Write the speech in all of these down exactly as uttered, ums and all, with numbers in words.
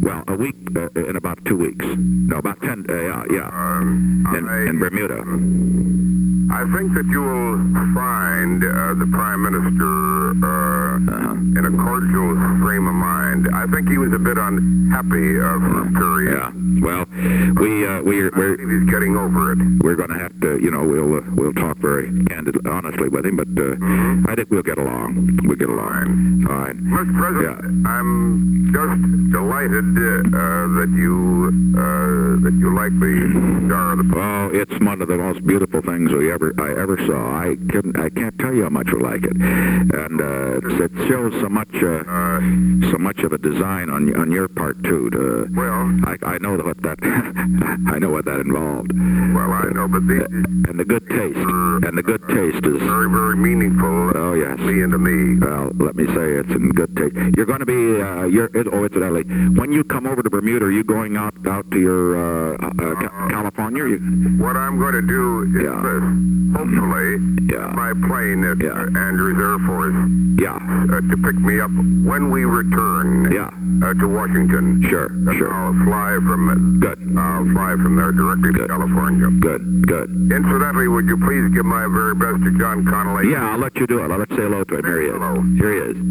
well, a week, uh, in about two weeks. No, about ten, uh, yeah, yeah, Um, in, I, in Bermuda. I think that you will find uh, the Prime Minister uh, Uh-huh. in a cordial frame of mind. I think he was a bit unhappy uh, for a period. Yeah, well, we, uh, we're, I believe we're, he's getting over it. we're going to have to, you know, we'll, uh, we'll talk very candidly, honestly with him, but, uh, Mm-hmm. I think we'll get along. We'll get along. Fine. Mister President, Yeah. I'm just delighted uh, that you uh, that you like the Star of the Well, it's one of the most beautiful things we ever I ever saw. I couldn't I can't tell you how much we like it, and uh, it's, it shows so much uh, Uh, so much of a design on on your part too. To, well, I I know what that I know what that involved, well, I know, but these and the good taste and the good taste is. very, very meaningful. Oh yes. Me and to me. Well, let me say it's in good taste. You're going to be, uh, you're, oh, incidentally, when you come over to Bermuda, are you going out out to your uh, uh, Ca- California? Or you, What I'm going to do is Yeah. this. Hopefully, Yeah. my plane at Yeah. uh, Andrews Air Force yeah, uh, to pick me up when we return yeah, uh, to Washington. sure, And sure. I'll fly from Good, I'll fly from there directly to Good. California. good, good. Incidentally, would you please give my very best to John Connolly? Yeah, I'll let you do it. I'll let you say hello to him. Here he is. Hello. Here he is.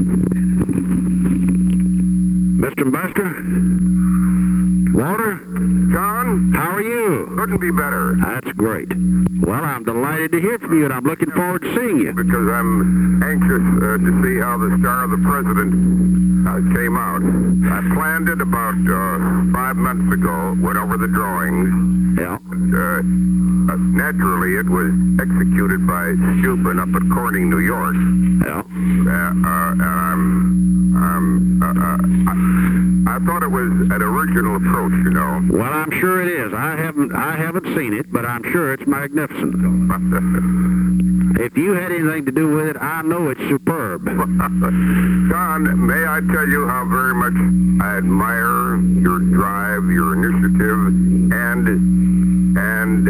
Mister Buster? Walter? John, How are you? couldn't be better. That's great. Well, I'm delighted to hear from you, and I'm looking forward to seeing you. Because I'm anxious uh, to see how the Star of the President uh, came out. I planned it about uh, five months ago, went over the drawings. Yeah. Uh, uh, naturally, it was executed by Steuben up at Corning, New York. Yeah. Uh, uh, and I'm, I'm, uh, uh, I, I thought it was an original approach, you know. Well, I'm sure it is. I haven't I haven't seen it, but I'm sure it's magnificent. If you had anything to do with it, I know it's superb. John, may I tell you how very much I admire your drive, your initiative, and and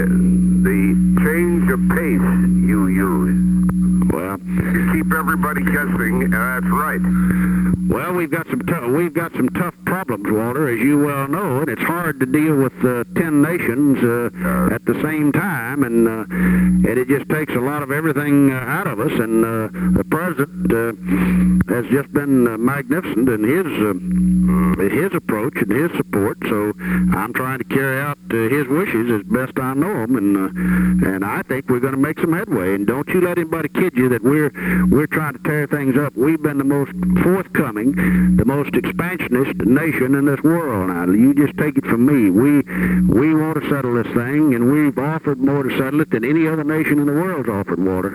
the change of pace you use. Well, You keep everybody guessing, and that's right. well, we've got some tough we've got some tough problems, Walter, as you well know, and it's hard to deal with uh, ten nations uh, Uh, at the same time, and uh, and it just takes a lot of everything uh, out of us. And uh, the president uh, has just been uh, magnificent in his uh, his approach and his support. So I'm trying to carry out uh, his wishes as best I know them, and uh, and I think we're going to make some headway. And don't you let anybody kid you that we're we're trying to tear things up. We've been the most forthcoming, the most expansionist nation in this world. Now you just take it from me. We we want to settle this thing, and we've offered more to settle it than any other nation in the world's offered, Walter.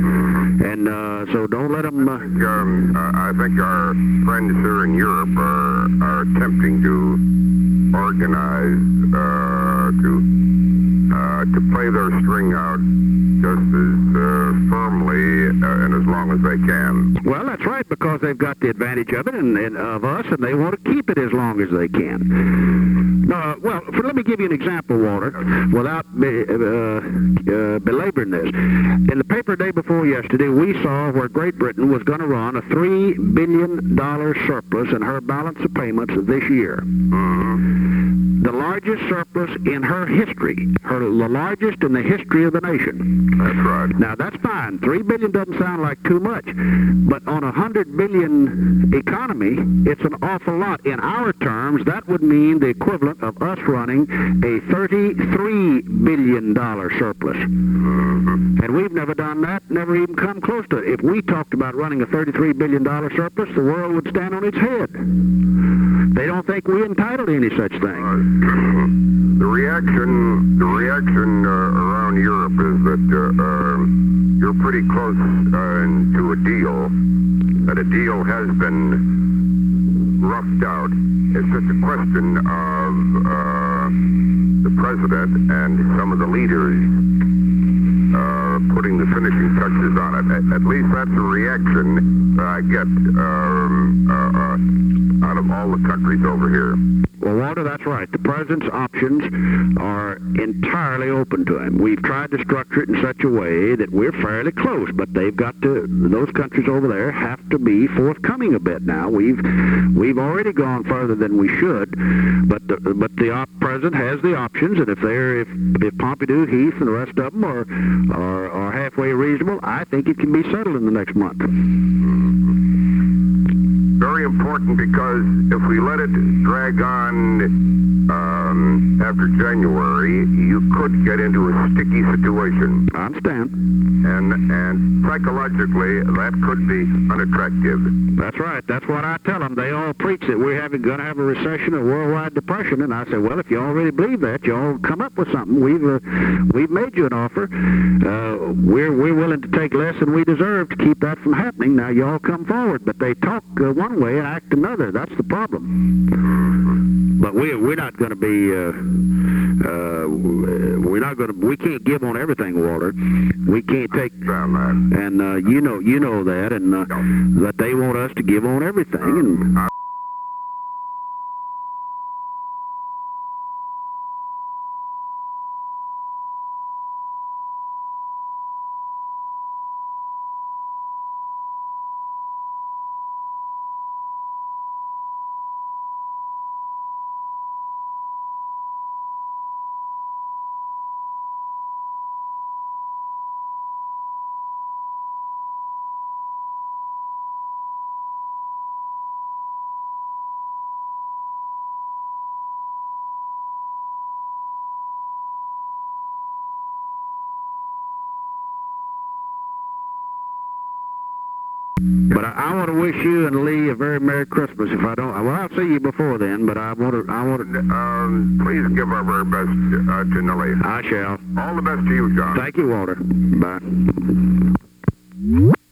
And uh, so don't let them. Uh, Um, uh, I think our friends here in Europe are, are attempting to organize uh, to uh, to play their string out just as uh, firmly uh, and as long as they can. Well, that's right, because they've got the advantage of it and, and of us, and they want to keep it as long as they can. No, well, for, let me give you an example, Walter, without be, uh, uh, belaboring this. In the paper day before yesterday, we saw where Great Britain was going to run a three billion dollars surplus in her balance of payments this year. Mm-hmm. The largest surplus in her history, her the largest in the history of the nation. That's right. Now, that's fine. Three billion doesn't sound like too much, but on a hundred billion economy, it's an awful lot. In our terms, that would mean the equivalent of us running a thirty-three billion dollars surplus. Mm-hmm. And we've never done that, never even come close to it. If we talked about running a thirty-three billion dollars surplus, the world would stand on its head. They don't think we're entitled to any such thing. Uh, the reaction, the reaction uh, around Europe is that uh, uh, you're pretty close uh, to a deal, that a deal has been roughed out. It's just a question of uh, the president and some of the leaders uh, putting the finishing touches on it. At, at least that's a reaction that I get um, uh, uh, out of all the countries over here. well, Walter, that's right. The president's options are entirely open to him. We've tried to structure it in such a way that we're fairly close, but they've got to, those countries over there have to be forthcoming a bit now. We've we've already gone further than we should, but the, but the op president has the options, and if they're if, if Pompidou, Heath, and the rest of them are, are, are halfway reasonable, I think it can be settled in the next month. Very important, because if we let it drag on um, after January, you could get into a sticky situation. I understand. And and psychologically, that could be unattractive. That's right. That's what I tell them. They all preach that we're having going to have a recession, a worldwide depression, and I say, well, if you already believe that, you all come up with something. We've uh, we've made you an offer. Uh, we're we're willing to take less than we deserve to keep that from happening. Now you all come forward, but they talk uh, one way and act another. That's the problem. But we we're not going to be. Uh, uh, we're not going to. We can't give on everything, Walter. We can't take. And uh, you know you know that, and uh, that they want us to give on everything. And But I, I want to wish you and Lee a very Merry Christmas. If I don't, well, I'll see you before then. But I want to, I want to. Um, please give our very best uh, to Nellie. I shall. All the best to you, John. Thank you, Walter. Bye.